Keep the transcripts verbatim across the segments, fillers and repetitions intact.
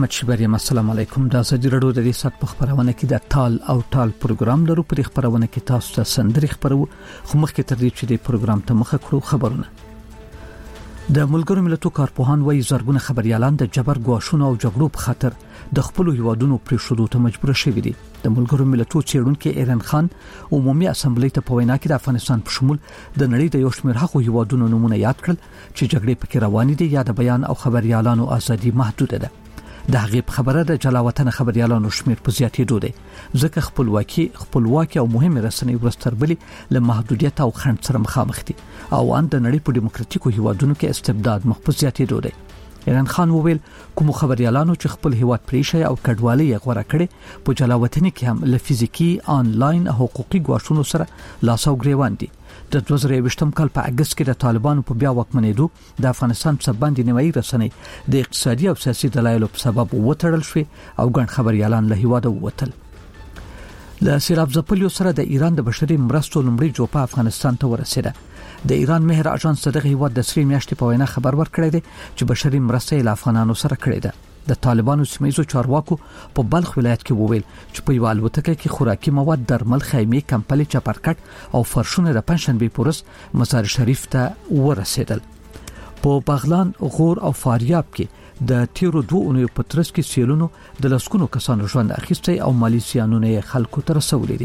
احمد شبریم. السلام علیکم. د ازادي رادیو د دې سات په خبرونه کې د ټال او ټال پروګرام لرو. په خبرونه کې تاسو ته سندري خبرو خو مخکې تر دې چې د پروګرام ته مخه کړو خبرونه. د ملګرو ملتونو کارپوهان وايي زرګونه خبريالان د جبر ګواښونو او جګړو په خاطر د خپل هیوادونو پریښودو ته مجبور شوي دي. د ملګرو ملتونو چیرونکو ایران خان عمومي اسمبلی ته په وینا کې د افغانستان په شمول د نړۍ د یو شمېر حقوقي هیوادونو نمونه یاد کړل چې جګړې پکې روانې دي یا د بیان او خبريالانو ازادي محدوده ده. د هغې په خبره د جلاوطن خبريالانو شمیر په زیاتېدو دی ځکه خپلواکي خپلواکي او مهمه رسنۍ ورستربلي له محدودیت او خنډ سره مخامخ دي او ان د نړۍ په دیموکراتیکو هیوادونو کې استبداد مخ په زیاتېدو دی. ایران خان وویل کوم خبريالانو چې خپل هیواد پریښي او کډوالي یې غوړه کړي په جلاوطن کې هم له فزیکی آنلاین حقوقي ګواښونو سره لاس او ګریوان دي. د دوه زره یوولسم کال په اگست کې د طالبانو په بیا واکمنېدو د افغانستان په باندې نیمایي رسنۍ د اقتصادي او سیاسي دلایلو په سبب وټړل شوې او ګڼ خبريالان له هیواده ووتل. د سیلاب ځپلو سره د ایران د بشري مرستو لومړی جوپه افغانستان ته ورسېده. د ایران مهر اژانس دغه هیواد د سری میاشتې په وینا خبر ورکړی دی چې بشري مرستې له افغانانو سره کړې ده. د طالبانو سیمایي چارواکو په بلخ ولایت کې وویل چې په یو الوتکه کې خوراکي مواد، درمل، خیمې، کمپلي، چپرکټ او فرشونه د پنځشنبه پورس مزار شریف ته ورسېدل. په بغلان، غور او فاریاب کې د تیرو دوه اونیو په ترڅ کې سیلونو د لسکونو کسانو ژوند اخیستی او مالی زیانونه خلکو ته رسولي دي.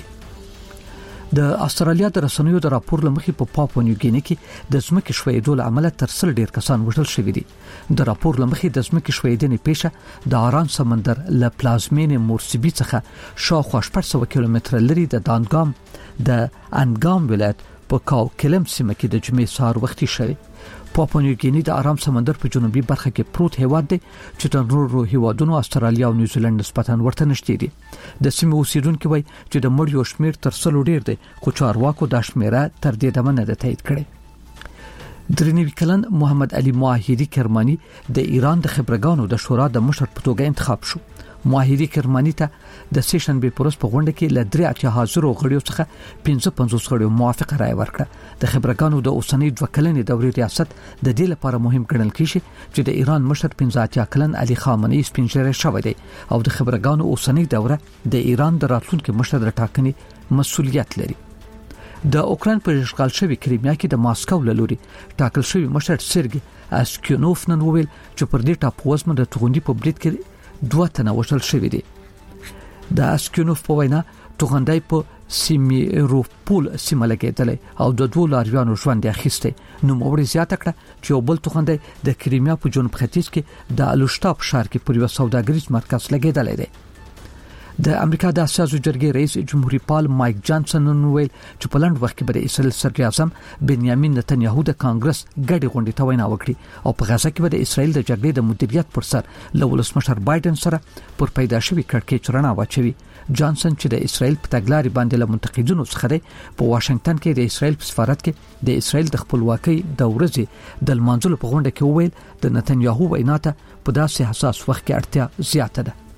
د استرالیا د رسنیو د راپور لمخې په پاپوا نیو ګینی کې د ځمکې ښویېدو له امله تر سل ډیر کسان وژل شوي دي. د راپور لمخې د ځمکې ښویېدنې پیښه د آرام سمندر له پلازمینې مورسبي څخه شاوخوا شپږ سوه کیلومتره لري د دانګام د انګام ولایت په کاو کلم سیمه کې د جمعې سهار وختي شوی. پاپوا نیو ګینی د آرام سمندر په جنوبي برخه کې پروت هیواد دی چې د نورو هیوادونو استرالیا او نیوزیلند نسبتاً ورته نږدې دي. د سیمې اوسیدونکو وایي چې د مړیو شمیر تر سلو ډیر دی خو چارواکو دا شمیره تر دې دمه نه تایید کړي. درې نوي کلن محمد علي معاهدي کرماني د ایران د خبرګانو د شورا د مشر په توګه انتخاب شو. معاهدي کرماني ته د سیشن به پروس په غونډه کې ل درې اتیا حاضر غړیو څخه پنځه پنځوس غړیو موافقه رائے ورکړه. د خبرګانو د اوسنۍ دوه کلنې دورې ریاست د دې لپاره مهم ګڼل کیږي چې د ایران مشر پنځه اتیا کلن علي خامنه‌ای سپینږیری شوی دی او د خبرګانو اوسنۍ دوره د ایران د راتلونکي مشر د ټاکنې مسؤلیت لري. د اوکران په اشغال شوی کریمیا کې د ماسکو له لوري ټاکل شوی مشر سرګي اسکینوف نن وویل چې پر دې ټاپو وزمه د توغندي په بریټ کې دوه تنه وژل شوي دي. د اسکینوف په وینا توغندای په سیمیروپول سیمه لګیدلې او د دوه لاریانو ژوند اخیسته. نو موري زیاته کړه چې یو بل توغندای د کریمیا په جنوب ختیځ کې د الوشتاب ښار کې پر یو سوداګریز مرکز لګیدلې دی. د امریکا د اساسي جرګې رئیس جمهوریت پال مایک جانسن وویل چې په لند وخت کې به د اسرائیل صدر اعظم بنیامین نتنیاهو د کانګرس ګډي غونډې ته وینا وکړي او په غزا کې به د اسرائیل د جګړې د مدیریت پر سر له ولسمشر بایدن سره پر پیدا شوی کړکېچ رڼا واچوي. جانسن چې د اسرائیل په تګلارې باندې له منتقدینو څخه دی په واشنگټن کې د اسرائیل په سفارت کې د اسرائیل د خپلواکۍ د ورځې د لمانځلو په غونډه کې وویل د نتنیاهو وینا ته په داسې حساس وخت کې اړتیا زیاته ده.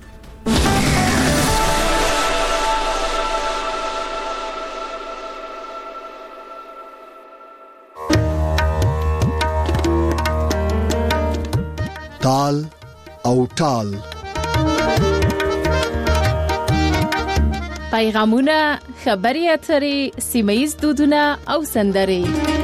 ټال او ټال پیغامونه، خبري اترې، سیمایي دودونه او سندري.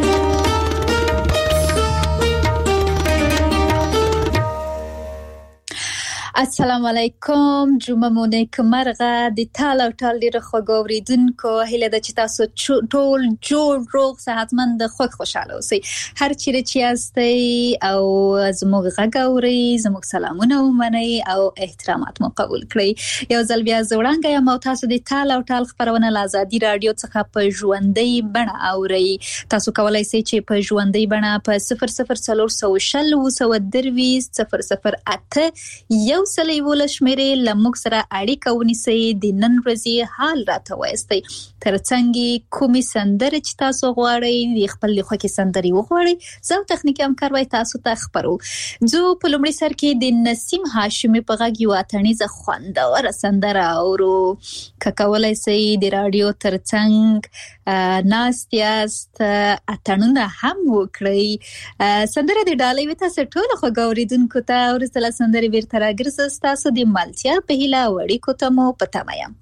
السلام علیکم، جمعه مونږ مرغه د ټال او ټال ډیره خوګوریدونکو هیله د چې تاسو ټول جوړ روغ صحتمند خوښ خوشاله اوسئ. هر چیرې چې یاستئ او زموږ غږ اورئ زموږ سلامونه ومنئ او احترامات مو قبول کړئ. یو ځل بیا زوړنګ یم او تاسو د ټال او ټال خبرونه له ازادي رادیو څخه په ژوندۍ بڼه اورئ. تاسو کولای شئ چې په ژوندۍ بڼه په صفر صفر څلور سوه شل اووه سوه درویشت صفر صفر اته یو سلی ولش مېره لموږ سره اړیکه ونیسئ. د نن ورځې حال راته وایستئ. ترڅنګ کومې سندرې چې تاسو غواړئ د خپل خوښې سندرې وغواړئ زه تخنیکي همکار وای تاسو ته خبرو. زه په لومړي سر کې د نسیم هاشمي په غږ یو اتڼیزه خوندوره سندره اورو. که کولای شئ د رادیو ترڅنګ ناستیاست اتنونه هم وکړي. سندره د ډالۍ وته سټول خو ګوریدونکو ته ورسله سندره بیرته راګرځي تاسو د مالتیا په هیله وړي کوته مو پتایم.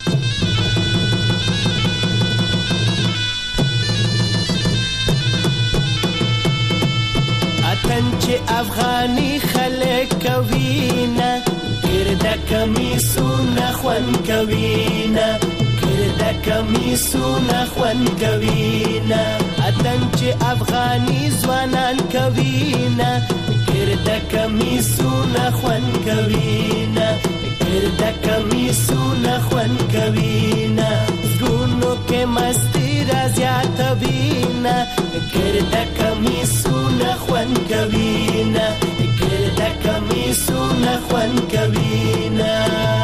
اتن چې افغاني خلک کوینا ګردا کمیسونه خوان کوینا ګردا کمیسونه خوان کوینا اتن چې افغاني ځوانان کوینا ګردا کمیسونه خوان کوینا ګردا کمیسونه خوان کوینا زړونو کې مستی راځي تبینا ګردا کمیسونه خوان کوینا ګردا کمیسونه خوان کوینا.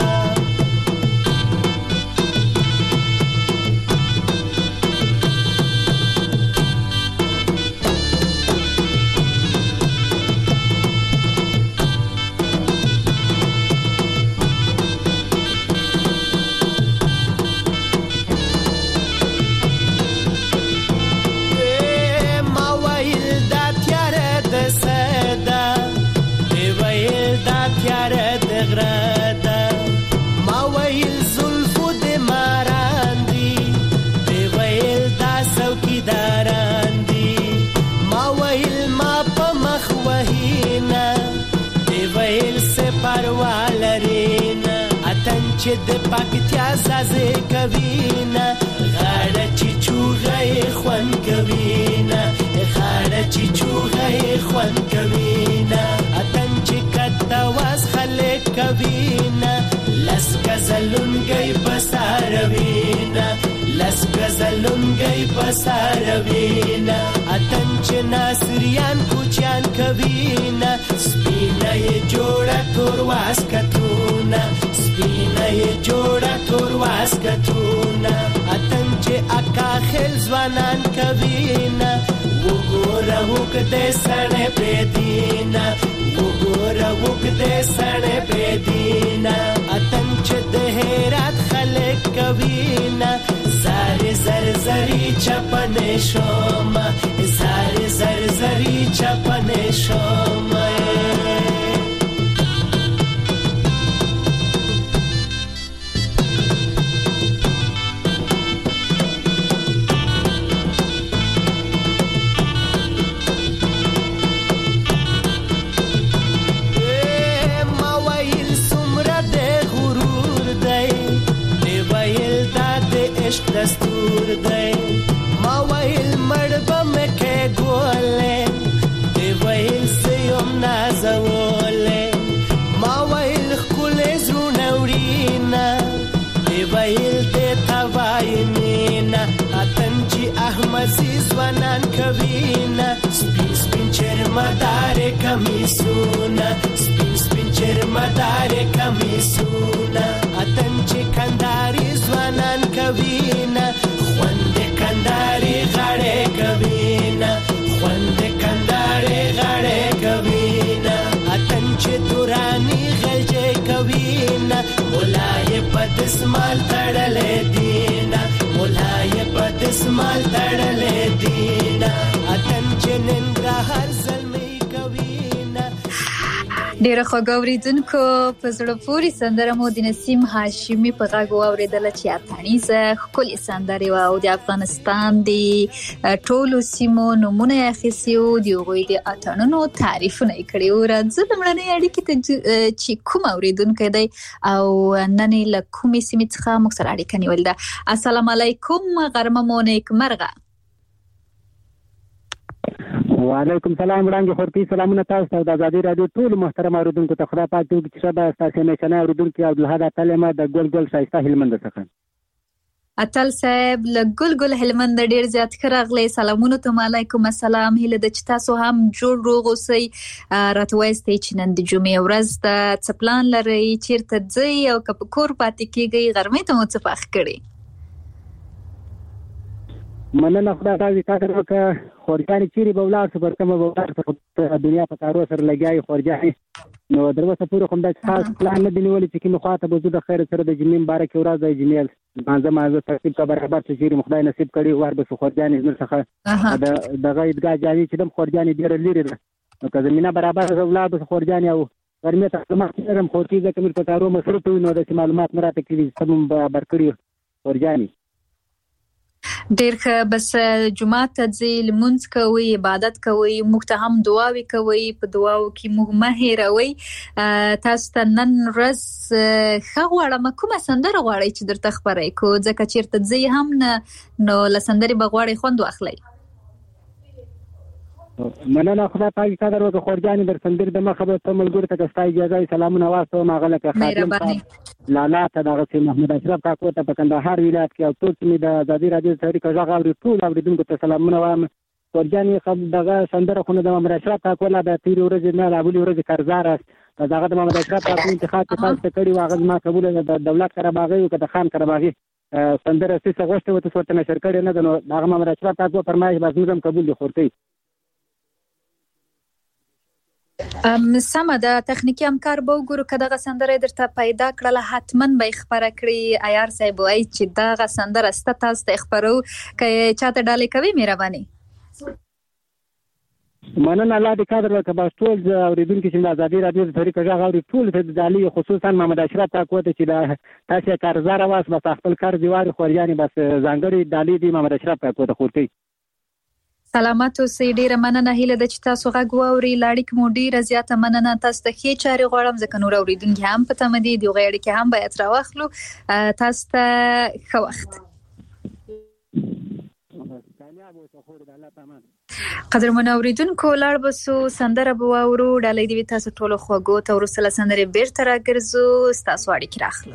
چې د پاکتیا سازه کوینا غاړه چې چوغې خوان کوینا غاړه چې چوغې خوان کوینا اتن چې کته واس خلک کوینا لس غزلونګي بساروینا لس غزلونګي بساروینا اتن چې ناصریان کوچیان کوینا سپینه جوړه تور واس کتونا سپینه جوړه تور واس کتونا اتن چې اکا خل ځوانان کوینا وګوره وکړه سړې پېدینا وګوره وکړه سړې پېدینا اتن چې د هرات خلک کوینا زاري زر زري چپنه شوما زاري زر زري چپنه شوما. دستور دی ما ویل مړ به مکه ګولې دی ویل سيوم نازولې ما ویل خلې زرونه وړینا دی ویل دې تاوایمینا اتن چې احمد ځوانان کوینا سپین سپین چرمدار کمیسونه سپین سپین چرمدار کمیسونه اتن چې کنداري ځوانان کوینا خوند کنداري غړې کوینا خوند کنداري غړې کوینا اتن چې دوراني غلجې کوینا مولای پدسمال تړلې دینا مولای پدسمال تړلې دینا اتن چې ننګرهار زلمي کوینا. ډیره خوګوریدونکو په زړه پوری سندره مو د نسیم هاشمی په غږ واوریدل چې اتانیزه خولي سندره او د افغانستان د ټولو سیمو نمونه اخیسیو دی غوی د اتانونو تعریفونه کړي او راځي لمړنۍ اړیکې ته چې کوم اوریدونکو دی او نن له کومې سیمې څخه موږ سره اړیکه نیول ده. السلام علیکم غرمه مو نیک مرغه. وعلیکم سلام وړاندې خورتي سلامونه تاسو ته د آزادي رادیو ټول محترم اوریدونکو ته خدا پاک دې چې شبا تاسو نه شنه اوریدونکو عبدالحد اتلمه د ګل ګل شایسته هلمند څخه. اتل صاحب له ګل ګل هلمند ډیر زیات راغلی سلامونه ته علیکم السلام هله د چې تاسو هم جوړ روغ اوسئ راته وایستئ چې نن د جمعې ورځ د څه پلان لرئ چیرته ځئ او که په کور پاتې کیږئ غرمې ته مو څه پخ کړئ. مننه خدای تاسو ته وکړه خورجانې چیرې به ولاړ شو پر کومه به ولاړ شو دنیا په کارو سره لګیایي خورجانې نو دروازه پورې کوم د خاص پلان نه دی نیولې چې کوم خواته به زه د خیر سره د جمعې مبارک ورځ د جمعې مانځه مانځه ترتیب کا برابر چې خدای نصیب کړي ور به خورجانې زموږ څخه د دغه عیدګاه جامې چې د خورجانې ډېر لري ده نو که زمينه برابر اولاد خورجانې او ګرمه ته معلومات لرم خو چې د کوم په کارو مصروف وي نو د معلومات نه راته کړي سم برکړي خورجانې ډیر ښه. بس جمعه ته ځي لمونځ کوي عبادت کوي موږ ته هم دعاوي کوي په دعاو کې موږ مه هېروي. تاسو ته نن ورځ ښه غواړم کومه سندره غواړئ چې درته خپرې کو ځکه چیرته ځي هم نه نو لسندري بغواړي خوند واخلئ. مننه خدای پاک قدر وکړه خورجانې در سندر د مخه به ته ملګرو ته که ستا اجازه سلامونه واستوم هغه لکه خاتم لالا ته دغسې محمد اشرف کاکو ته په کندهار ولایت کې او ټول چې مې د ازادي راډیو تحریک غږ اوري ټول اورېدونکو ته سلامونه وایم. خورجانې دغه سندره خو نه د محمد اشرف کاکو لا د تېرې ورځې نه لا بلې ورځې قرضدار است که دغه د محمد اشرف کاکو انتخاب چې تاسو ته کړي و هغه زما قبوله ده د دولت قرهباغي و که د خان قرهباغي سندره سیسه غوښتې وه تاسو ورته نشر کړې نه ده نو د هغه محمد اشرف کاکو فرمایش به زموږ هم قبول دي خورتۍ. ام سمه د تخنیکی همکار به وګورو که دغه سندره درته پیدا کړله حتما به خبره کړي عیار صاحب وایي چې دغه سندره سته تاسو ته خبرو که چاته ډالۍ کوي مهرباني مننه الله دې قدر وکړه بس ټول اورېدونکي چې د ازادي راډیو د تحریک غږ اوري ټول ته د ډالۍ خصوصا محمد اشرف کاکو ته چې د تاسې قرضدار واست بس خپل قرض یې واړي خورجانې بس ځانګړې ډالۍ دي محمد اشرف کاکو ته خورتۍ. سلامت اوسئ ډیره مننه هیله ده چې تاسو غږ واورئ لاړې مو ډیره زیاته مننه تاسو ته ښې چارې غواړم ځکه نور اورېدونکي هم په تمه دي د غوړې کې هم باید راوخلو تاسو ته ښه وخت. قدرمن اوریدونکو لاړ بسو سندره به واورو ډالۍ دی تاسو ټولو خوږو ته ورسله سندره بیرته راګرځو تاسو اړیکې راخلو.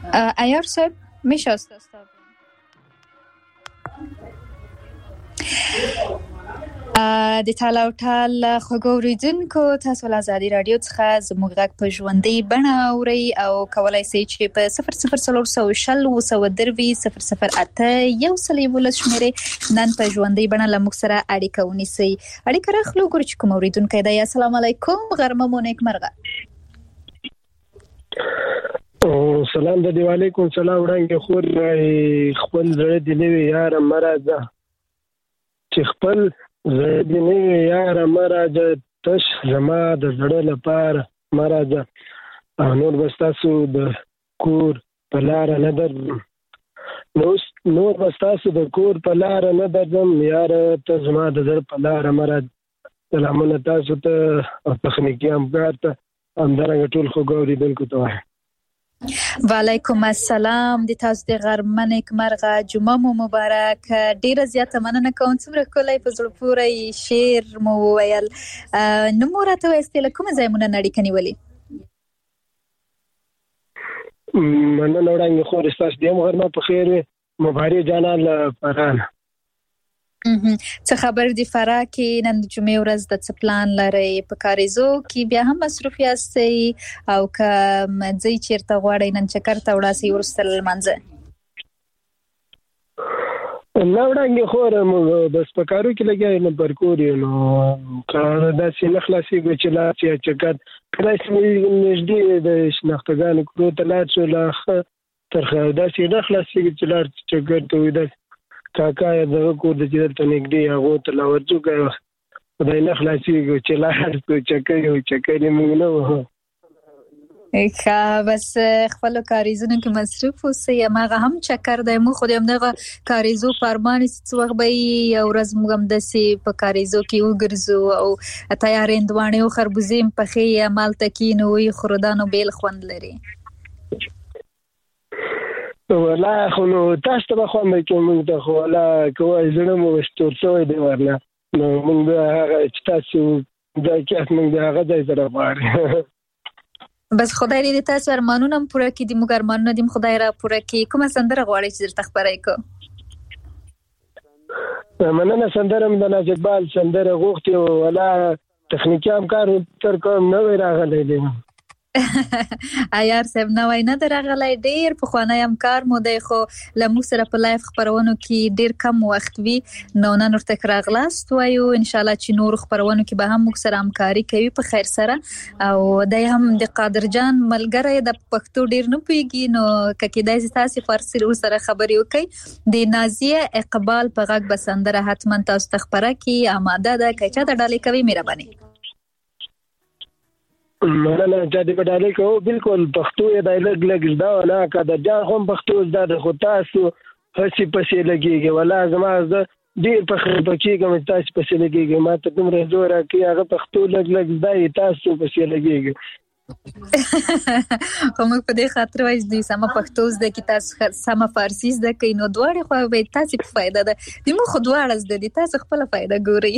عیار صاحب میشه استاد د تالا او ټال خوګوریدونکو تاسو له ازادي رادیو څخه زموږ غږ په ژوندۍ بڼه اورئ او کولای شئ چې په صفر صفر څلور سوه شل اووه سوه دروي صفر صفر اته یو سل یولس شمېرې نن په ژوندۍ بڼه له موږ سره اړیکه ونیسئ. اړیکه راخلو ګورو چې کوم اورېدونکی دی. السلام علیکم، غرمه مو نیکمرغه. سلام د دی وعلیکم سلام وړاندې خور خپل زړه دی نوی یاره مرازه چې خپل زړه دی نوی یاره مرازه تش زما د زړه لپاره مرازه او نور بس تاسو د کور په لاره نه درځم نور بس تاسو د کور په لاره نه درځم یاره ته زما د زړه په لاره مرازه. سلامونه تاسو ته او تخنیکي همکار ته همدارنګه ټول خوږ اورېدونکو ته وایم. وعلیکم السلام، د تاسو د غرمه نیکمرغه، جمعه مو مبارک. ډیره زیاته مننه کوم څومره ښکلی په زړه پورې شعر مو وویل. نو مو راته وایاستې له کومه ځایه مو نن اړیکه نیولې؟ مننه وړاندې خور ستاسو د هم غرمه په خیر وي. مبارک جانان له فرحان. څه خبر دی فرا کې نن د جمعې ورځ د څه پلان لرئ؟ په کاریزو کې بیا هم مصروف یاستئ او که ځئ چیرته غواړئ نن چکر ته وړاستئ وروسته له لمانځه؟ نه وړاندې خور موږ بس په کارو کې لګیا یم پر کور یو نو کار داسې نه خلاصېږي چې لاړ شي چکر کله چې نږدې د شناختګانو کورو ته لاړ شو لا ښه ترخه داسې نه خلاصېږي چې لاړ چکر ته وي. کاکا یا دغه کور د چې درته نږدې هغو ته لا ورځو که خدای نه خلاصېږي چې لاړ شو چکر یو چکر یې موږ نه وهو. ښه بس خپلو کاریزونو کې مصروف اوسئ. هماغه هم چکر دی، موږ خو د همدغه کاریزو په ارمان یو څه وخت به یو ورځ موږ همداسې په کاریزو کې وګرځو او تیارې هندواڼې او خربوزې هم پخې همالته کینو وخورو، دا نو بیل خوند لري. ولا خو نو تاسو ته به خوند کوي، موږ ته خو ولا کوی زړه مو ستور شوی دی ورنه نو موږ به هغه چې تاسو ځای کې موږ د هغه ځای سره غواړو. بس خدای دې تاسو ارمانونه هم پوره کړي، موږ ارمانونه دې خدای را پوره کړي. کومه سندره غواړئ چې درته خپره کړو؟ مننه. سندره مې د ناز اقبال سندره غوښتې ولا تخنیکي همکار تر کوم نوی راغلی دی. عیار صاحب نوی نه درغلی، ډیر پخوانی همکار مو دی خو له موږ سره په لایف خپرونو کې ډیر کم وخت وي نو نن ورته راغلاست وایو انشاءالله چې نور خپرونو کې به هم موږ سره همکاري کوي په خیر سره. او دی هم د قادر جان ملګری د پښتو ډیر نه پوهیږي نو که کېدای شي تاسې فارسي ورسره خبرې وکړئ. د نازیه اقبال په غږ به سندره حتما تاسو ته خپره کړي. آماده ده که چا ته ډالۍ کوي مهرباني. مننه چې دې په ډالۍ کوو. بالکل پښتو یې دی لږ لږ زده نه قادر جان خو هم پښتو زده ده خو تاسو هسې پسې لګېږئ. ولا زما زه ډېر فخر کېږم چې تاسو پسې لګېږئ. ما ته دومره زور راکوي هغه پښتو لږ لږ زده یې تاسو پسې لګېږئ. خو موږ په دې خاطر وایو چې دوی سمه پښتو زده کړي تاسو سمه فارسي زده کړئ نو دواړې خواوې به تاسې په فایده ده. د موږ خو دواړه زده دي، تاسو خپله فایده ګورئ.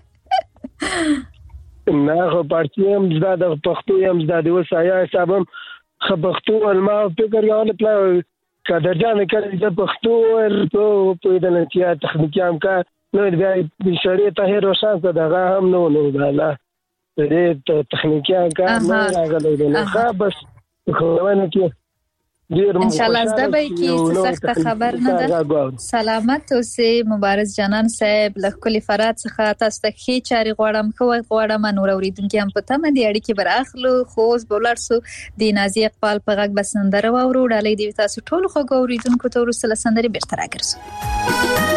نه خو پارسي هم زده ده پښتو هم زده ده. اوس آیا صاحب هم ښه پښتو ویل ما فکر کولی پلار قادر جان کله زه پښتو ویل پوهېدلم چې یا تخنیکي همکار نو بیا اشارې طاهر روشن ته دغه هم نه و نو دا د دې تخنیکي همکار نه راغلی دی نو ښه بس خبرونه کې انشاءالله زده به کې څه سخته خبر نه ده. سلامت اوسئ. مبارز جانان صاحب له ښکلي فرات څخه تاسو ته ښې چارې غواړم، ښه وخت غواړم. نور اورېدونکي هم په تمه دي اړیکې به راخلو خو اوس به ولاړ سو د نازیه اقبال په غږ به سندره واورو. ډالۍ دې تاسو ټولو خوږو اورېدونکو ته وروسته له سندرې بېرته راګرځو.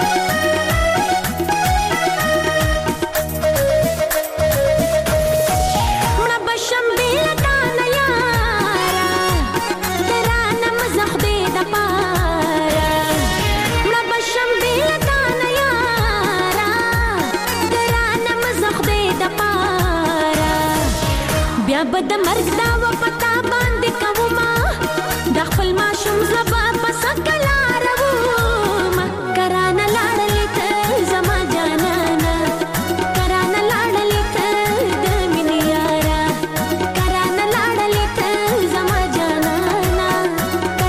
بد مرګ دا و پتا باندې کوما د خپل ماشوم زبا پس کلا راو ما کرانه لاړلې ته زما جانانا کرانه لاړلې ته د مینې یارا کرانه لاړلې ته زما جانانا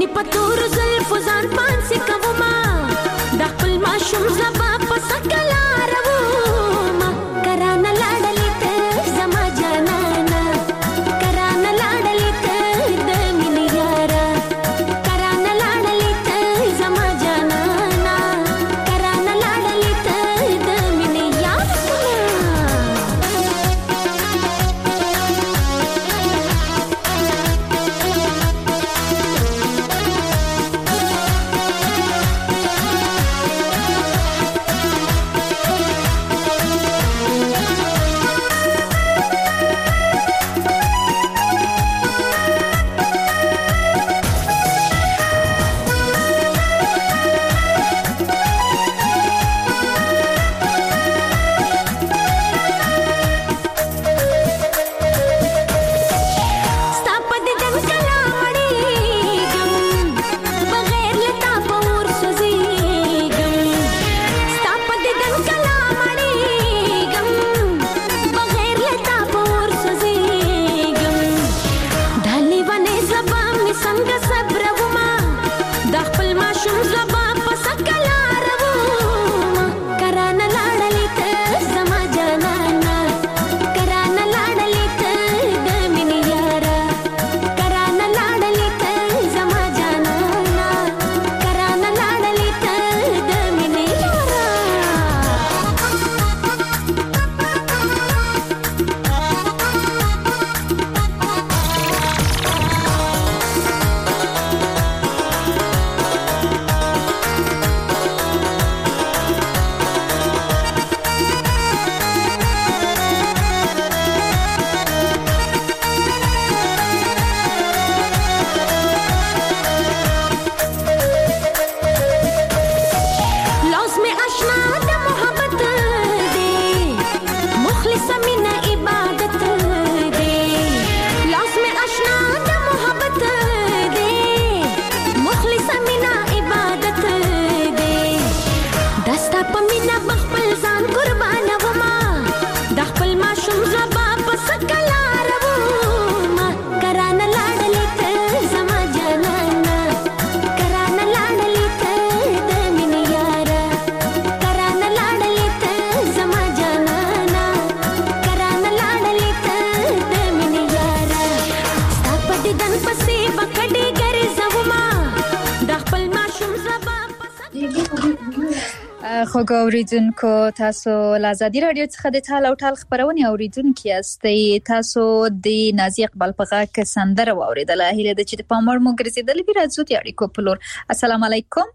ګنې پتور زلف ځان پانسي کوما د خپل ماشوم زبا په سکلارو ما کرانه لاړلې ته زما جانانا کرانه لاړلې ته د مینې یارا کرانه لاړلې ته زما جانانا کرانه لاړلې ته د مینې یارا خوږ اوریدونکو تاسو له ازادي رادیو څخه د ټال او ټال خبرونه اوریدونکو یاستئ تاسو د نازي اقبال په غاړه سندره واوریدله هله د چې په مر مو ګرځیدل بي راځو ته اړیکو پلور السلام علیکم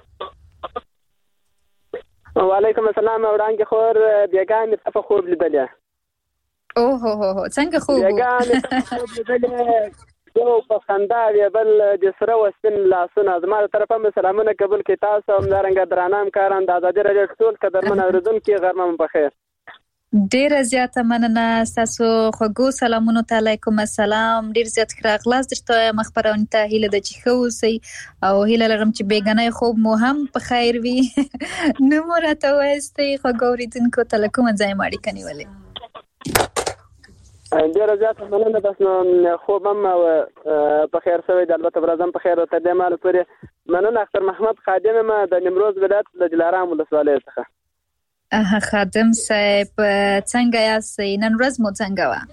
وعلیکم السلام وړاندې خور بیګان په خوب لیدله او هو هو څنګه خوب بیګان خوب لیدله یو په خندا وی بل د سره وسپن لاسونه زما تر طرفه مې سلامونه قبول کی تاسو هم دارنګ درانام کاران د ازادي رادیو ټول قدرمن اوریدونکو غرمه په خیر ډیر زیاته مننه تاسو خوږو سلامونه علیکم السلام ډیر زیات راغلاس درته مخبرونه ته هیله د چخوسي او هیله لرم چې بیګنې خوب مو هم په خیر وي نو مرته وستي خوږو اوریدونکو ته کوم ځای ماړي کني ولې ډیر زیات مننه بس نو خوب هم په خیر سوي د البته برازم په خیر او ته د مال پورې مننه اختر محمد خادم ما د نیمروز ولایت د جلارام ولسوالۍ څخه اه خادم صاحب څنګه یاست نن ورځ مو څنګه وا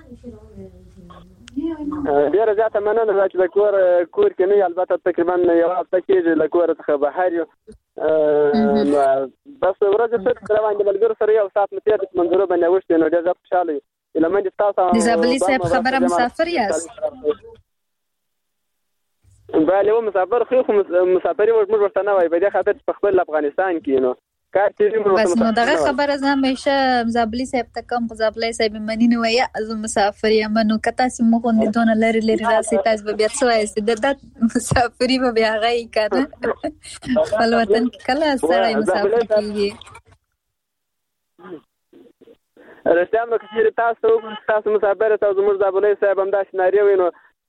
ډیر زیات مننه چې د کور کور کې نه البته تقریبا یو هفته کې د کور څخه بهر یو بس ورځ څه روان د ملګرو سره یو سات متیر د منځورو باندې وشته نو ډیر خوشاله لمن د تاسو د زابلی صاحب خبره مسافر یاست بله و مسافر خو مسافر موږ ورته نه وای په دې خاطر په خپل افغانستان کې نو کار چې بس نو دغه خبره زما همیشه زابلی صاحب ته کوم زابلی صاحب منینه وای از مسافر یم نو کته سم مخ نه دون لری لری راسي تاسو به بیا څه وایي د مسافری به بیا غي کنه خپل وطن کې کله سره مسافر کیږي رښتیا نو چې تاسو تاسو مسافر ته زموږ زابلی صاحب هم دا شناریو وینو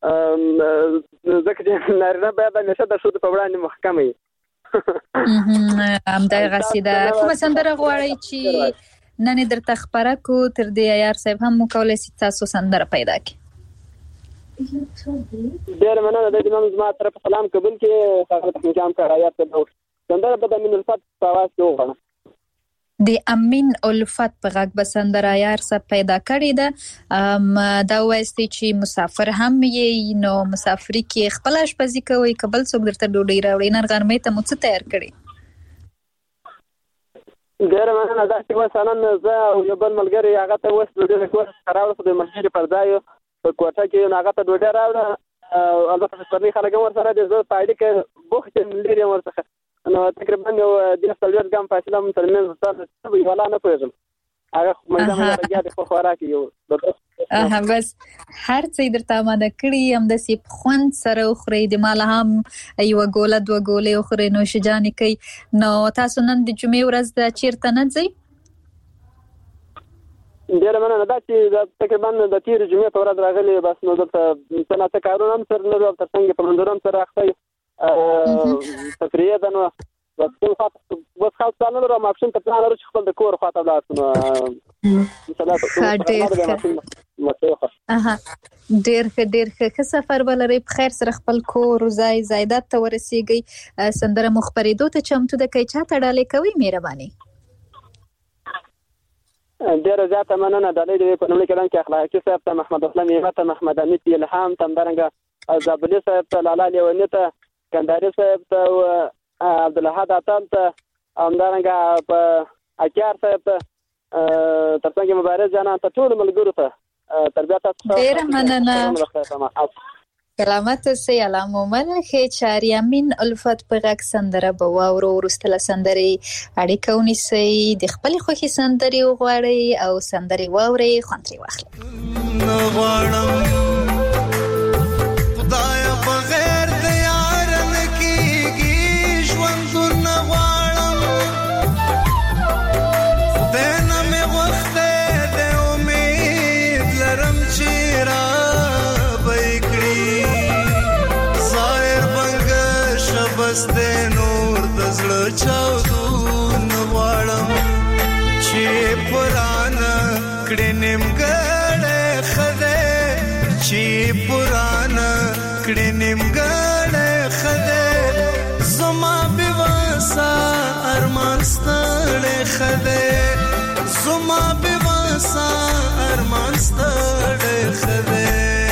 ځکه چې نارینه باید همیشه د ښځو په وړاندې محکمه وي همدغه قصیده کومه سندره غواړئ چې نن درته خبره کو تر دې یار صاحب هم مو کولای شي تاسو سندره پیدا کړئ ډېر مننه د امام زما طرف سلام قبول کې ښاغلی تخنیکي همکار حیات ته سندره به د امین الفت په اواز کې وغواړم. د امین الفت په غږ به سندره یار څه پیدا کړې ده. دا وایستې چې مسافر هم یې نو مسافري کې خپل اشپزي کوئ که بل څوک درته ډوډۍ راوړي؟ نن غرمې ته مو څه تیار کړي؟ ډېره مننه. دا چې مثلا زه او یو بل ملګري هغه ته اوس ډوډۍ د کور څخه راوړه خو د ملګري پر ځای په کوټه کې نو هغه ته ډوډۍ راوړه او البته پسپرلي خلک هم ورسره دي. زه په اړیکه بوخت یم لرې یم ورڅخه نو تقریبا یو دېرش څلوېښت ګام فاصله مو تر منځ ستا ولا نه پوهېږم هغه میده میده لګیا دی خو خوراک یو بس هر څه درته اماده کړي همداسې په خوند سره وخورئ. د ماله هم یوه ګوله دوه ګولې وخورئ نوشجانې کوئ. نو تاسو نن د جمعې ورځ ده چېرته نه ځئ؟ ډېره مننه. دا چې تقریبا د تېرې جمعې په ورځ راغلي بس نو دلته څه ناڅه کارونه هم سره لرو او تر څنګ په منظور هم سره اخته یو تفریح ده نو بس کوم خواته بس خاص پلان نه لرو ماپښین ته پلان لرو چې خپل د کور خواته ولاړ شو. ډېر ښه ډېر ښه ښه سفر به لرئ په خیر سره خپل کور ځای زایدات ته ورسېږئ. سندره مو خپرېدو ته چمتو ده که چاته ډالۍ کوئ مهرباني؟ ډېره زیاته مننه. ډالۍ د په لومړي کلام کې اخلاقي صاحب ته، محمد اسلام یمه ته، محمد حمید الهام ته، همدارنګه زابلي صاحب ته، لالا لیوني ته، کندهاري صاحب ته، عبدالحد اتل ته، همدارنګه په اکیار صاحب ته، تر څنګ مبارز جانان ته، ټولو ملګرو ته تربیت تاسو. ډېره مننه. سلامت اوسئ. الله مو منه. ښې چارې. امین الفت په غږ سندره به واورو. وروسته له سندرې اړیکه ونیسئ، د خپلې خوښې سندرې وغواړئ او سندرې واورئ، خوند ترې واخلئ. خدایا بغیر د یار نه کېږي ژوندون نه غواړم خدای نه مې غوښتی دی امید لرم چې رابه یې کړي ظاهر بنګه شبس دی نور د زړه چاودون غواړم چې پرانه کړې نیمګړی ښه دی چې پرانه کړې نیمګړی ښه دی زما بېوسه ارمان ستړی ښه دی زما بېوسه ارمان ستړی ښه دی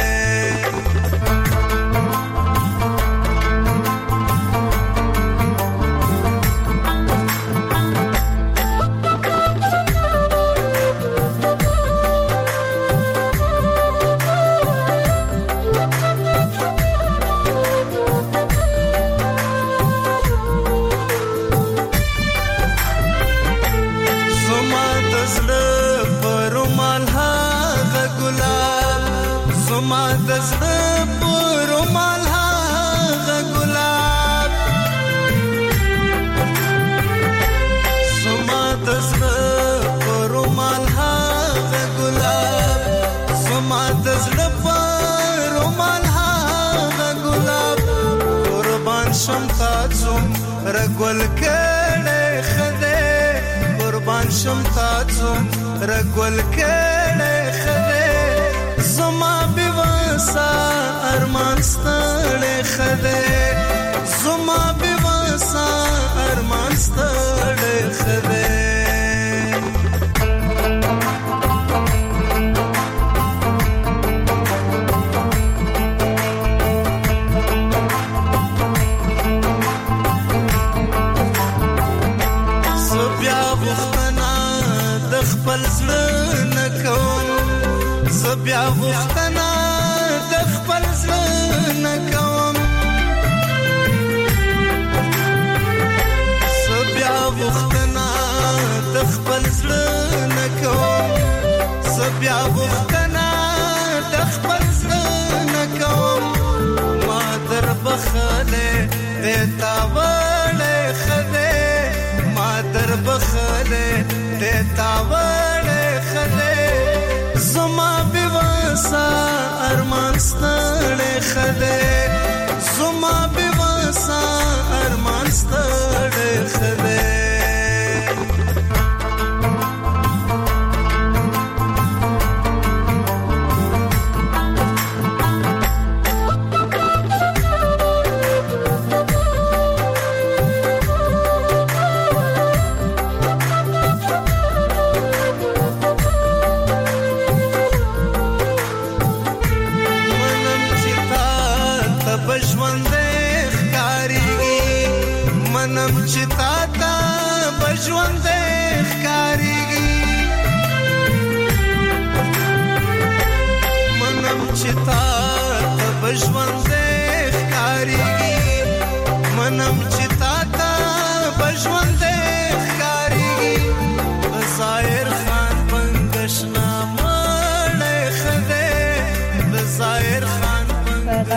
زما د زړه په رومال هغه ګلاب زما د زړه په رومال هغه ګلاب زما د زړه په رومال هغه ګلاب قربان شم تا څومره ګل کړی ښه دی قربان شم تا څومره ګل کړی ښه دی زما بېوسه ارمان ستړی ښه دی زما بېوسه ارمان ستړی ښه دی زه بیا غوښتنه د خپل زړه نه کوم زه بیا غوښتنه د خپل زړه نه کوم زه بیا غوښتنه د خپل زړه نه کوم زه بیا غوښتنه د خپل زړه نه کوم ما در بخلې دې تا وړې ښه دی ما در بخلې دې تا وړې ښه دی زما بېوسه ارمان ستړی ښه دی زما بېوسه ارمان ستړی ښه دی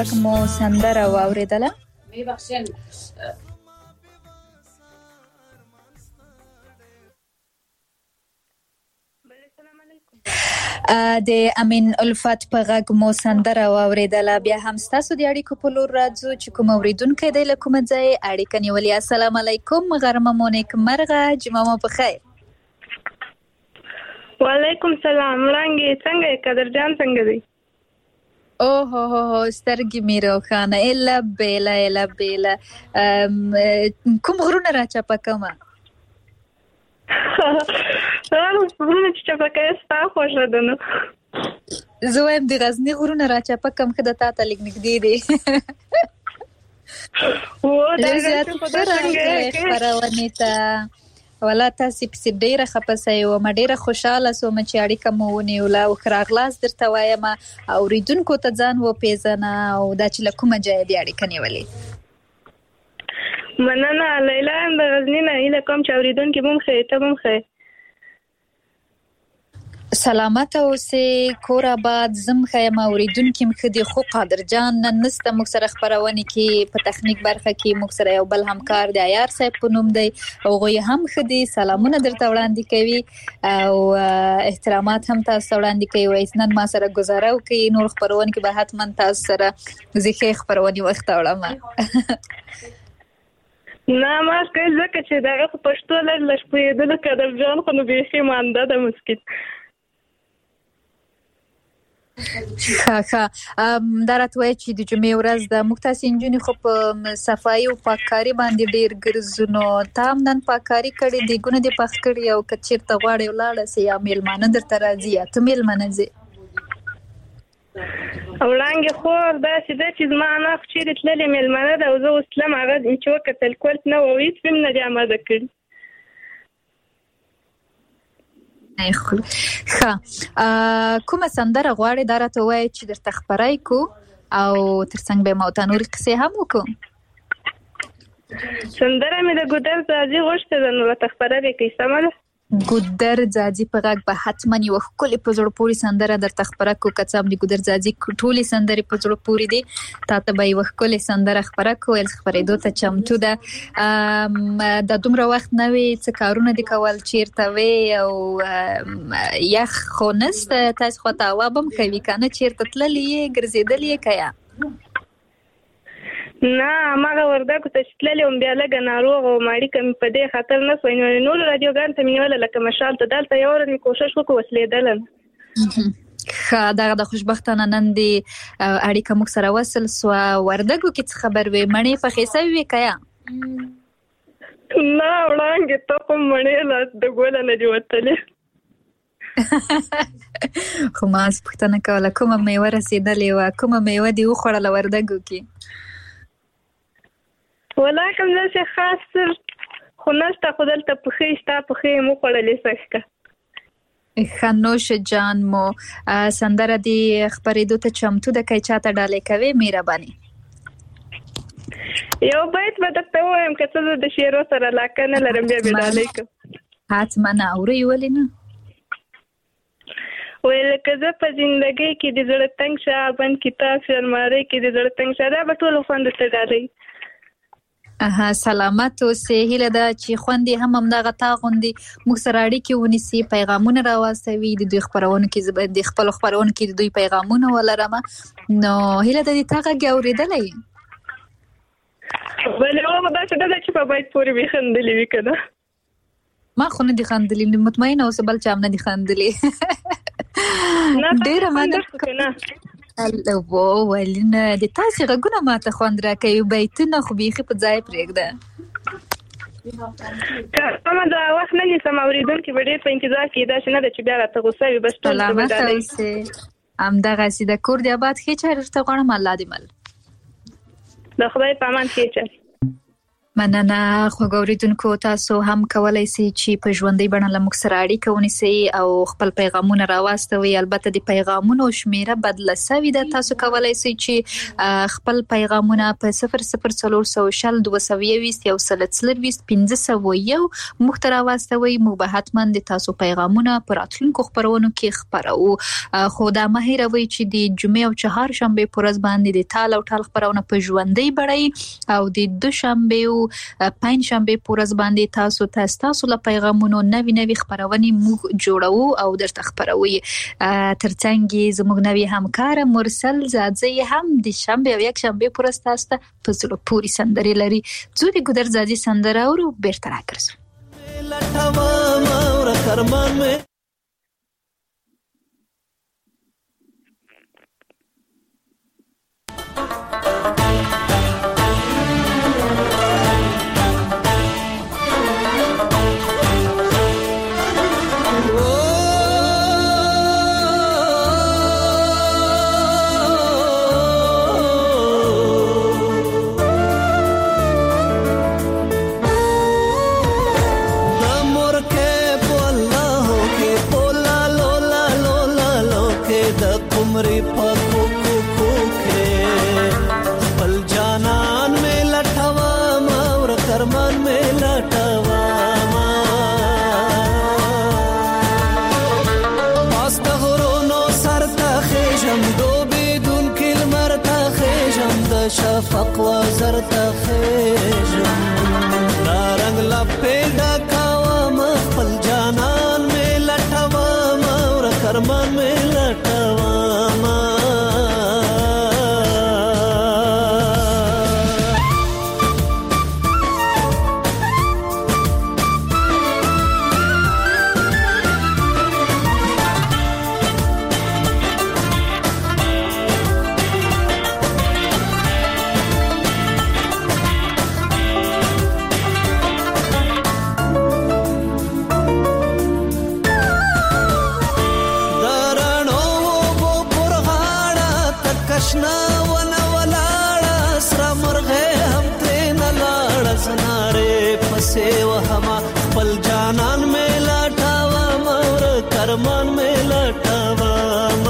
غږ مو سندره واوریدله. می بخښن د امین الفت په غږ مو سندره واوریدله. بیا هم ستاسو د اړیکو په لور راځو چې کوم اوریدونکی دی له کومه ځای اړیکه نیولې. السلام علیکم، غرمه مو نیکمرغه، جمعه مو په خیر. وعلیکم سلام. وړانګې څنګه، قدرجان څنګه دی؟ اوه هو هو سترګې مې روښانه اله بیله اله بیله. کوم غرونه راچپه کومه؟ غرونه چې چپه کوي ستا خوښه ده نو. زه وایم د غزني غرونه راچپه کوم ښه د تا ته لږ نږدې دی. ډېر زیات ښه راغلی خپرونې ته. والله تاسې پسې ډېره خفه سوې ومه، ډېره خوشحاله سوم چې اړیکه مو ونیوله او ښه راغلاست درته وایم. اورېدونکو ته ځان وپېژنه او دا چې له کومه ځایه دې اړیکه نیولې. مننه لیلا، یم د غزني نه. هیله کوم چې اورېدونکي به هم ښه، ته به هم ښه. سلامته اوسې، کور آباد، زه هم ښه یم، اورېدونکي هم ښه دي. خو قادرجان نن نسته موږ سره خپرونې کې، په تخنیک برخه کې موږ سره یو بل همکار دی، عیار صاحب په نوم دی. هغوی هم ښه دي، سلامونه درته وړاندې کوي او احترامات هم تاسو ته وړاندې کوي. وایي نن ما سره ګزاره وکړي، نور خپرونې کې به حتما تاسو سره زه ښې خپرونې وخته وړم. نه ما کوي ځکه چې دغه په پښتو لږ لږ پوهېدلو قدرجان خو نو بیخي مانده ده مسکین. ښه ښه دا راته وایه چې د جمعې ورځ ده، موږ تاسې نجونې خو په صفایي او پاککاري باندې ډېر ګرځو، نو تا هم نن پاککاري کړې، دیګونه دې پاک کړي او که چېرته غواړې ولاړه سې یا میلمانه درته راځي یا ته میلمنه ځې؟ وړانګې خور داسې ده چې زما انا خو چېرې تللې میلمنه ده او زه اوس تلم، هغه چې وکتل کولت نه و هېڅ هم نه دي اماده کړي. ښه کومه سندره غواړې دا راته ووایه چې درته خپره یې کړو او تر څنګ به یې ما ورته نورې قصې هم وکړو. سندره مې د ګودر ځاځي غوښتې ده، نو راته خپره دې کړي. سمه ده؟ ګودر ځاځي په غږ به حتما یوه ښکلې په زړه پورې سندره درته خپره کړو. که څه هم د ګودر ځاځي ټولې سندرې په زړه پورې دي، تا ته به یوه ښکلې سندره خپره کړو. ویل خپرېدو ته چمتو ده. دا دومره وخت نه وي، څه کارونه دې کول، چېرته وې او یخ خو نسته، تاسې خوا ته هوا به هم کوي که نه؟ چېرته تللې یې، ګرځېدلې یې که یا؟ نه هماغه وردګو ته چې تللې وم بیا لږه ناروغه وم، اړیکه مې په دې خطر نه سوه، نو نورو راډیوګانو ته مې نیوله لکه مشال ته. دلته یوه ورځ مې کوښښ وکړو وسلېدله نه. ښه دغه د خوشبختانه نن دې اړیکه موږ سره وصل سوه. وردګو کې څه خبر وې، مڼې پخې سوې وې که یا؟ نه وړانګې ته خو مڼې لا د ګوله نه دي وتلې. خو ما پوښتنه کوله کومه میوه رسېدلې وه، کومه میوه دې وخوړله وردګو کې؟ والله کوم داسې خاص خو نشته، خو دلته پښې شته، پښې یې وخوړلې سږ که. ښه نوش جان مو. سندره دې خپرېدو ته چمتو ده، که یې چاته ډالۍ کوې مهرباني؟ یو بیت به درته ووایم که څه زه د شعرو سره علاقه نه لرم بیا مې ډالۍ کړم. حتما اورئ، ولې نه؟ ویل که زه په زندګۍ کې د زړه تنګ شه، بند کتاب شه، المارۍ کې د زړه تنګ شه، دا به ټولو خوند درته ډالۍ. اها سلامت اوسې. هیله ده چې خوندې هم همدغه تا غوندې موږ سره اړیکې ونیسي، پیغامونه راواستوي، د دوی خپرونو کې د خپلو خپرونو کې د دوی پیغامونه ولرمه. نو هیله ده د تا غږ اورېدلی یې؟ بلې هغه داسې ده چې په بیت پورې مې خندلې وي که نه؟ ما خو نه دي خندلې، مطمئنه اوسه بل چا هم نه دي خندلې. ډېره مننه. و ولې نه، د تاسې غږونه ماته خوند راکوي، بیتونه خو بیخي په ځای پرېږده. سمه ده، وخت نه نیسم، اورېدونکي به ډېر په انتظار کې، داسې نه ده چې بیا راته غوسه وي. بس ټول ته به ډالۍ. سلامته اوسې، همدغسې د کور د آباد ښې چارې درته غواړم. الله دې مل. د خدای په امان ښې چارې. مننه خوګوریدونکو تاسو هم کولای شئ چې په ژوندۍ بڼه له موږ سره اړیکه ونیسئ او خپل پیغامونه راواستوي. البته د پیغامونو شمیره بدله شوې ده. تاسو کولای شئ چې خپل پیغامونه په صفر صفر څلور سوه شل دوه سوه یوویشت یو سل څلرویشت پنځه سوه یو موږ ته راواستوي. موږ به حتما د تاسو پیغامونه په راتلونکو خبرونو کې خبرو. خو دا مه هېروئ چې د جمعې او چهارشنبې په ورځ باندې د تال او ټال خبرونه په ژوندۍ بڼه او د دوشنبې پنځ شنبه پورز باندې تاسو ته تاسو له پیغامونو نوي نوي خبرونه موږ جوړو او درته خبروي. ترڅنګ زموږ نوي همکار مرسل زادزی هم د شنبه او یک شنبه پورز تاسو ته په زړه پوري سندري لري. زه د ګودر زادي سندره اورو بیرته راګرځم. شفق وزر تخیجم دا رنگ لپیدا کاوام خپل جانان میں لټوام اور کرمان میں لټوام. کرمان میں لټوام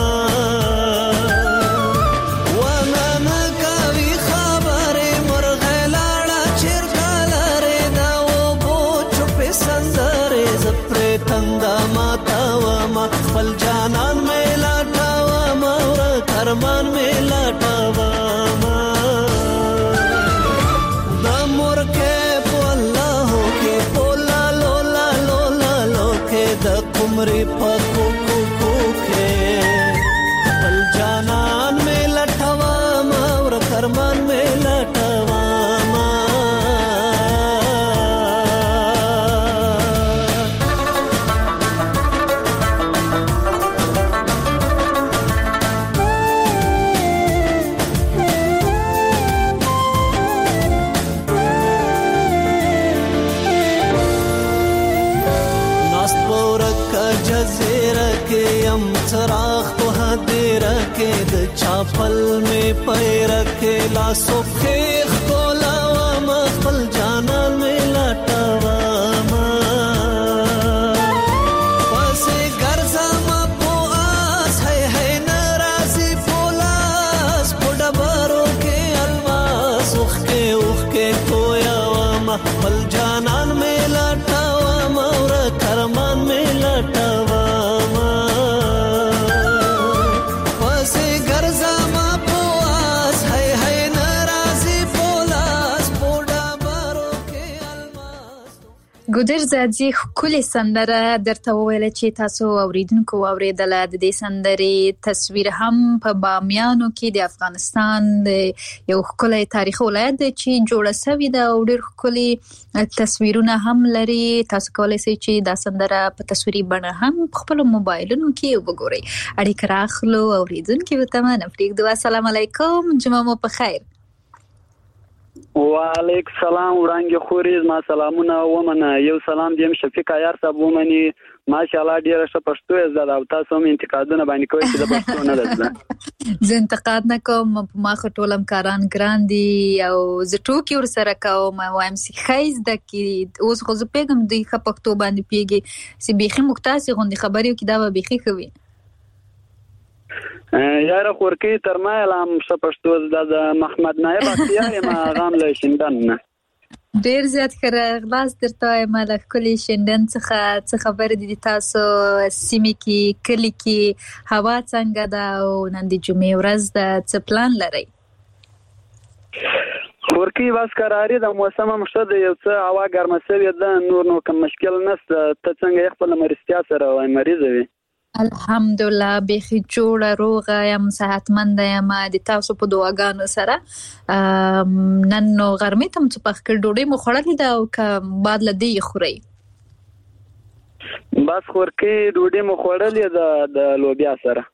ونن کوي خبره مرغه لاړه چیرکلاره دا و بو چپ سندره زپر تندا ماتوام خپل جانان میں لټوام کرمان میں لټوام. د مرکه په الله کې پولا لولا لولا لوکه د عمرې پکو کو کو کې بل جانان میں لټوام اور کرمان میں لټوام. चराग तो हदेर के द चापल में पैर के लासो खेख को लावाम खपल जाना में लटावाम पसे गर्जामा पो आस है है नाराजी पोलास पोडबारो के अलवास उख के उख के कोयावाम खपल जाना में लटावाम और करमान में लटावाम. ګودر زادي خولي سندره درته ویل چې تاسو اوریدونکو اوریدله. د دې سندرې تصویر هم په بامیانو کې د افغانستان یو خولي تاریخي ولایت دی چې جوړه شوې ده او ډېر خولي تصویرونه هم لري. تاسو کولای شئ چې دا سندره په تصویري بڼه هم خپل موبایلونو کې وګورئ. اړیکه راخلو اوریدونکو ته مننه پرېږدو. السلام علیکم، جمعه مو په خیر. وعلیک سلام وړاندې خوري ما سلامونه ومنه. یو سلام دیم شفیق عیار صاحب ومني ماشاءالله ډیره ښه پښتو یې زده او تاسو هم انتقادونه باندې کوئ چې د پښتو نه ده زده. زه انتقاد نه کوم، ما خو ټول همکاران ګران دي او زه ټوکې ورسره کوم، وایم چې ښه زده کړي. اوس خو زه پوهېږم دوی ښه پښتو باندې پوهېږي چې بیخي موږ تاسې غوندې خبرې وکړي دا به بیخي ښه وي. یاره خورکۍ تر ما یې لا هم ښه پښتو زده ده. محمد نایب اختیار یم هغه هم له شینډن نه. ډیر زیات ښه راغلاست درته وایم له ښکلي شینډن څخه. څه خبرې دي تاسو سیمې کې کلي کې هوا څنګه ده او نن د جمعې ورځ ده څه پلان لرئ؟ خورکۍ بس کراري د موسم هم ښه دی، یو څه هوا ګرمه شوې ده، نور نو کوم مشکل نشته. ته څنګه یې خپله مریضتیا سره وایي مریضه وي؟ الحمدلله بیخي جوړه روغه یم، صحتمنده یم د تاسو په دعاګانو سره. نن نو غرمې ته م څه پخ کړ، ډوډۍ مو خوړلې ده او که بعد له دې خورئ؟ بس خورکۍ ډوډۍ مو خوړلې ده د لوبیا سره.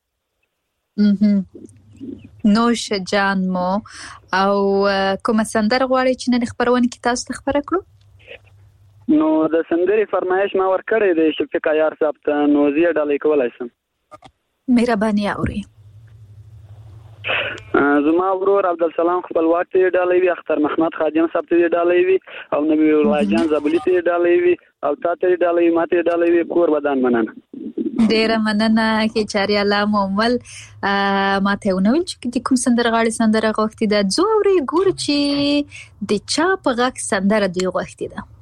نوش جان مو. او کومه سندره غواړئ چې نن خپرونه کې تاسو ته خپره کړو؟ نو د سندرې فرمایش ما ورکړی دی شفیق عیار صاحب ته، نو زه یې ډالۍ کولی شم. مهرباني اورئ. زما ورور عبدالسلام خپلواک ته یې ډالۍ وي، اختر محمد خادم صاحب ته یې ډالۍ وي، او نبی الله جان زابلي ته یې ډالۍ وي، او تا ته یې ډالۍ وي، ما ته یې ډالۍ وي. کور ودان مننه. ډیره مننه کې چاري الله مومل. ما ته ونه ویل چې د کوم سندرغاړي سندره غوښتې ده. ځو اورئ ګورو چې د چا په غږ سندره دوی غوښتې ده.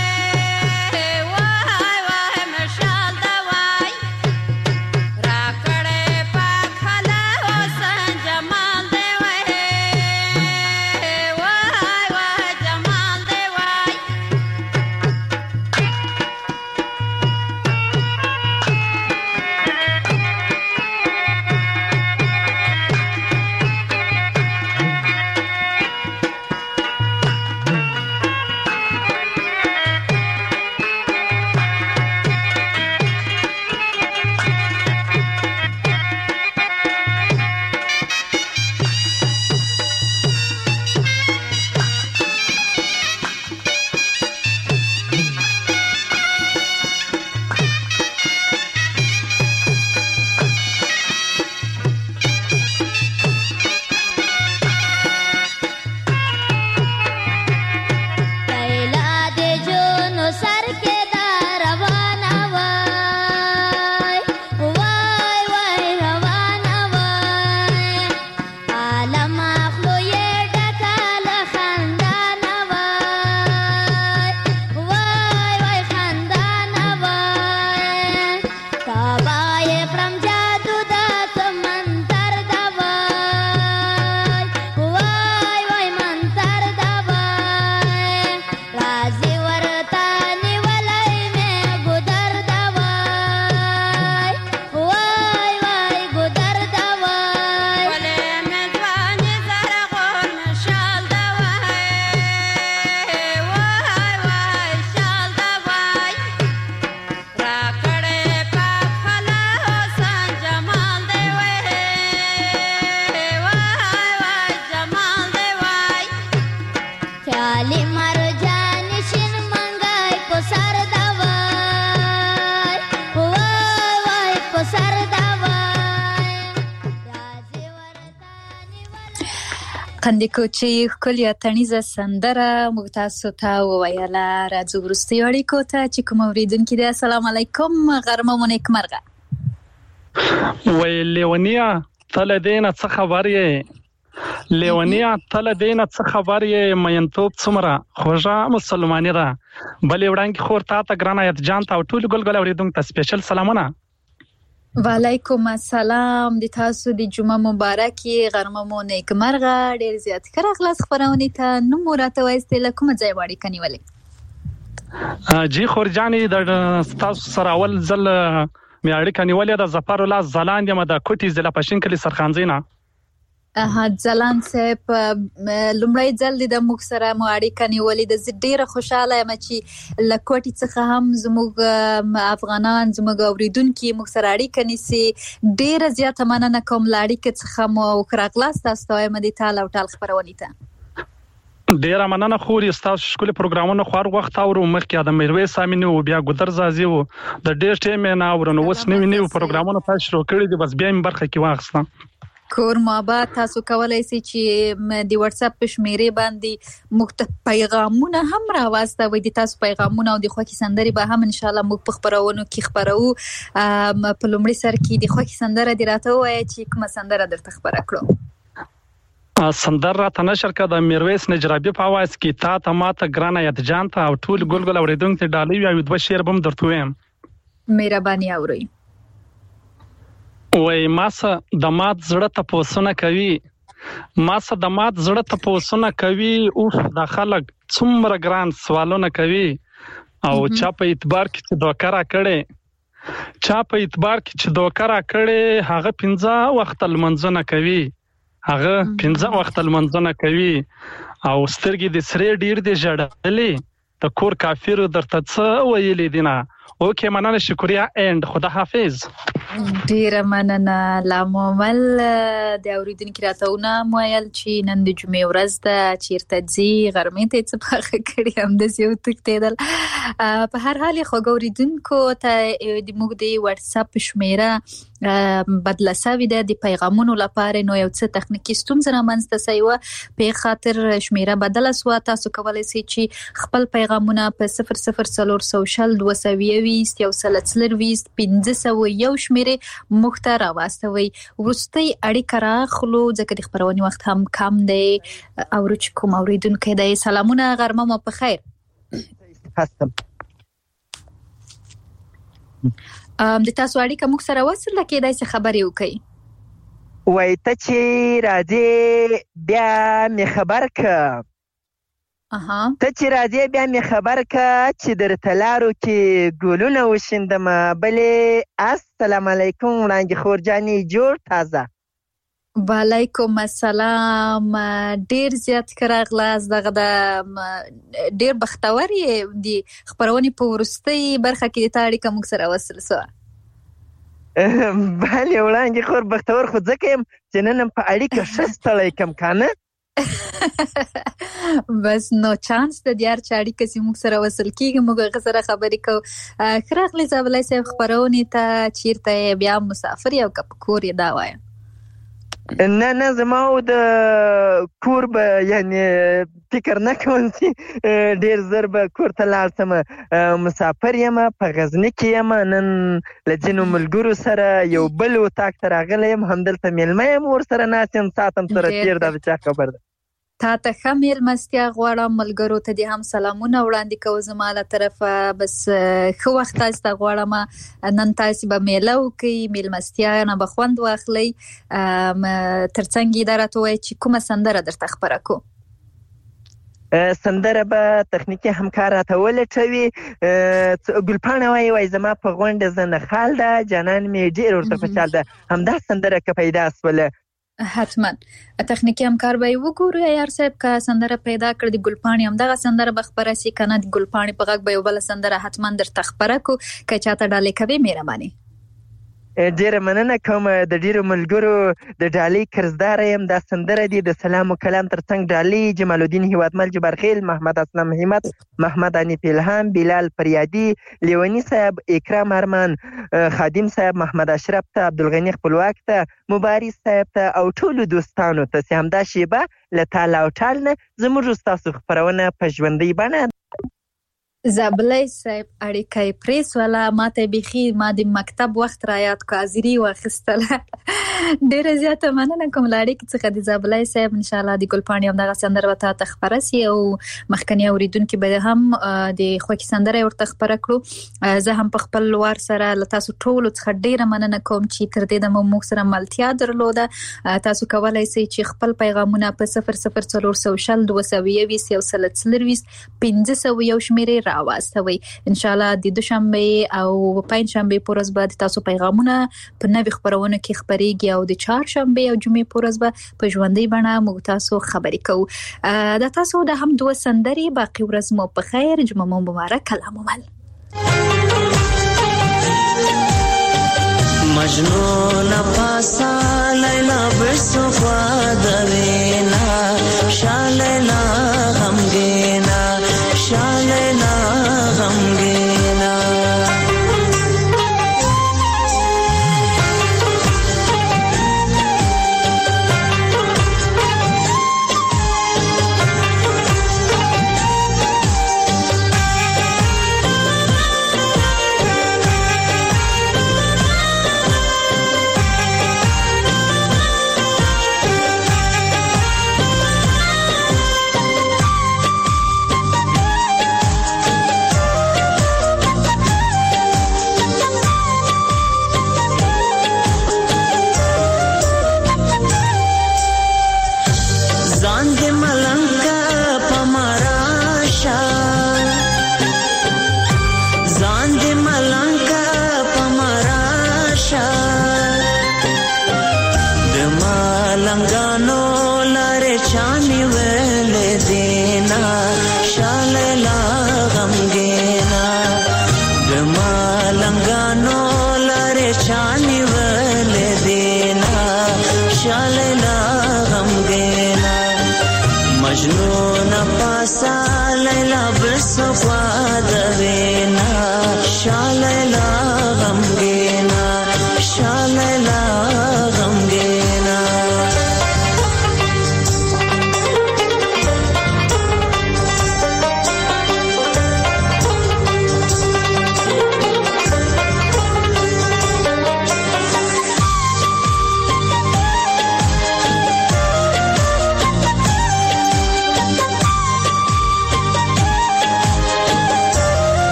Rock قندې کوچي ښکلې اتڼیزه سندره موږ تاسو ته وویله. راځو وروستیو اړیکو ته چې کوم اورېدونکي دی. السلام علیکم، غرمه مو نیکمرغه. وی لیونیا ته له دې نه څه خبر یې؟ لیونیا ته له دې نه څه خبر یې؟ مینتوب څومره خوږه مسلماني ده. بلې وړاندې خور تا ته ګرانه ایت جان ته او ټولو ګلګل اورېدونکو ته سپیشل سلامونه. وعلیکم السلام، د تاسو د جمعه مبارکي، غرمه مو نیکمرغه. ډېر زیات ښه راغلاست خپرونې ته. نوم مو راته وایستې، له کومه ځایه اړیکه نیولې؟ جی خور جانې د ستاسو سره اول ځل مې اړیکه نیولې ده. ظفر الله ځلاند یم د کوټي ضلع پښین کلي سرخانځي نه. اها ځلاند صاحب، لومړی ځل د موږ سره مو اړیکه نیولې ده. زه ډېره خوشحاله یم چې له کوټي څخه هم زموږ افغانان، زموږ اورېدونکي موږ سره اړیکه نیسي. ډېره زیاته مننه کوم له اړیکې څخه مو ښه راغلاست تاسو ته وایم د ټال او ټال خپرونې ته. ډېره مننه خورې، ستاسو ښکلي پروګرامونه خو هر وخت اورو. مخکې د میرویس امین و، بیا ګودر زازي و، د ډېر ټایم یې نه اورو. نو اوس نوي نوي پروګرامونه تاسو شروع کړي دي، بس بیا یې برخه کې واخیستم. کور محبت تاسو کولای شئ چې د واتس اپ په شمیرې باندې موږ ته پیغامونه هم راواستوئ. د تاسو پیغامونه او د خوښي سندرې به هم ان شاء الله موږ په خپرونو کې خپرو. په لومړي سر کې د خوښي سندره دې راته ووایه چې کومه سندره درته خپره کړو. سندر راته نشر کړه د میرویس نجرابي په اواز کې، تا ته ماته ګرانه ایت جان ته او ټول ګلګل اورېدونکو ته ډالۍ وي. او دوه شعر به هم درته ووایم. مهرباني اورئ. وای ماسه د مات زړه تپوسونه کوي، ماسه د مات زړه تپوسونه کوي. اوف د خلک څومره ګران سوالونه کوي. او چا په اعتبار کې چې دوکه را کړې، چا په اعتبار کې چې دوکه را کړې، هغه پنځه وخت لمنځونه کوي، هغه پنځه وخت لمنځونه کوي. او سترګې د سرې ډیر دي ژړلې، د کور کافر درته څه ویلې دي نه. اوکې مننه، شکریه اینډ خدا حافظ. ډیره مننه. لامل د اوریدونکو راته ویل چې نن د جمعې ورځ ده، چیرته ځي، غرمې ته څه پخه کړي، همداسې وتښتېدل. په هر حال خوږ اوریدونکو ته د موږ د واتس اپ شمیره بدله سوې ده د پیغامونو لپاره. نو یو څه تخنیکي ستونزه رامنځته سوې وه، په خاطر شمیره بدله سوه. تاسو کولی شئ چې خپل پیغامونه په صفر صفر څلور سوه شل دوه سوه یوویشت یو سل څلرویشت پنځه سوه یو شمیرې موږ ته راواستوئ. وروستۍ اړیکه راخلو ځکه د خپرونې وخت هم کم دی. اورو چې کوم اورېدونکی دی. سلامونه، غرمه مو په خیر. هستم. د تاسو اړیکه موږ سره وصل ده، کېدای شي خبرې وکړئ. وای ته چې راځې بیا مې خبر که، اها ته چې راځې بیا مې خبر که چې درته لارو کې ګلونه وشیندم. بلې السلام علیکم وړانګې خور جانې، جوړ تازه. وعلیکم السلام، ډیر زیات ښه راغلاست. دغه د ډیر بختور یې د خپرونې په وروستۍ برخه کې د تا اړیکه موږ سره وصل سوه. بلې وړانګې خور بختور خو ځکه یم چې نن هم په اړیکه ښه ستړی کم کنه. بس نو چانس د دیار چې اړیکه چې موږ سره وصل کېږي موږ هغه سره خبرې کوو. ښه راغلی زابلی صاحب خپرونې ته. چیرته یې بیا مسافر یې او که په کور یې دا وایم؟ نه نه زما او د کور به یعنې فکر نه کوم چې ډېر زر به کور ته لاړ شم. مسافر یم، په غزني کې یم. نن له ځینو ملګرو سره یو بل اتاق ته راغلی یم، همدلته میلمه یم، ورسره ناست یم، ساعت هم سره تېر ده. چا خبر ده. تا ته ښه میلمستیا غواړم. ملګرو ته دې هم سلامونه وړاندې کوو زما له طرفه. بس ښه وخت تاسو ته غواړم. نن تاسو به میله وکړئ، میلمستیا نه به خوند واخلئ. ترڅنګ یې دا راته ووایئ چې کومه سندره درته خپره کړو. سندره به تخنیکي همکار راته ولټوي. ګلپاڼه وایي وایي زما په غونډه زه نخال ده، جانان مې ډېر ورته خوشحال ده. همدا سندره که پیدا سوله حتما تخنیکي همکار به یې وګورو. عیار صاحب که سندره پیدا کړ د ګلپاڼې همدغه سندره به خپره سي، که نه د ګلپاڼې په غږ به یو بله سندره حتما درته خپره کړو. که چاته ډالۍ کوې مهرباني. ډیره مننه کوم د ډیرو ملګرو د ډالۍ قرضدار یم. دا سندره دی د سلام و کلام ترڅنګ ډالۍ جمال الدین هیوادمل جبارخیل، محمد اسلم همت، محمد انیف الهام، بلال فریادي، لیونی صاحب، اکرام ارمان، خادم صاحب، محمد اشرف ته، عبدالغنی خپلواک ته، مبارز صاحب ته او ټولو دوستانو ته چې همدا شیبه له تال او ټال نه زموږ ستاسو خپرونه په ژوندۍ بڼه زابلای صاحب اړیکای پریس ولا ماته بيخي ما د مکتب وخت را یاد کو ازری واخستله ډیره زیاته مننه کوم لاړې کې څخه د زابلای صاحب ان شاء الله د ګلپاڼې هم دغه سندره وته تخبرسي او مخکنی اوریدونکو به هم د خوکی سندره ورته خبره کړو. زه هم په خپل وار سره ل تاسو ټول څخه ډیره مننه کوم چې تر دې د مو سره ملتیا درلوده. تاسو کولای شئ چې خپل پیغامونه په صفر صفر څلور سوه شل دوه سوه یویس یو سل څلرویس پنځه سوه یو شمیرې راوستوي. ان شاء الله د دوشنبه او پنځشنبه پورز بعد تاسو پیغامونه په نوې خبرونه کې خبريږي او د چهارشنبه او جمعې پورز به په ژوندۍ بڼه موږ تاسو خبرې کوو. دا تاسو د هم دوه سندري باقي ورځ مو په خیر، جمعه مو مبارک، کلام مل. مجنون پاسا لیلا برسو خوادوینا شالیلا غمگینا شالیلا غمگینا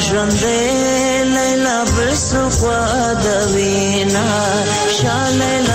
ژوندې لیلا برسو خوا د وینا شاله